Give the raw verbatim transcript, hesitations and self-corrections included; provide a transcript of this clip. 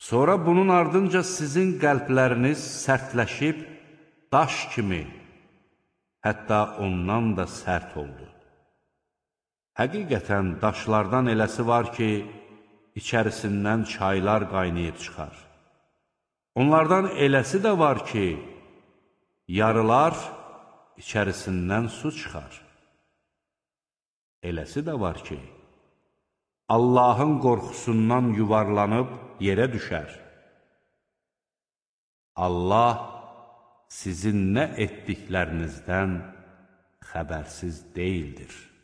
Sonra bunun ardınca sizin qəlbləriniz sərtləşib, daş kimi, hətta ondan da sərt oldu. Həqiqətən daşlardan eləsi var ki, içərisindən çaylar qaynayıb çıxar. Onlardan eləsi də var ki, yarılar, içərisindən su çıxar. Eləsi də var ki, Allahın qorxusundan yuvarlanıb yerə düşər. Allah sizin nə etdiklərinizdən xəbərsiz deyildir.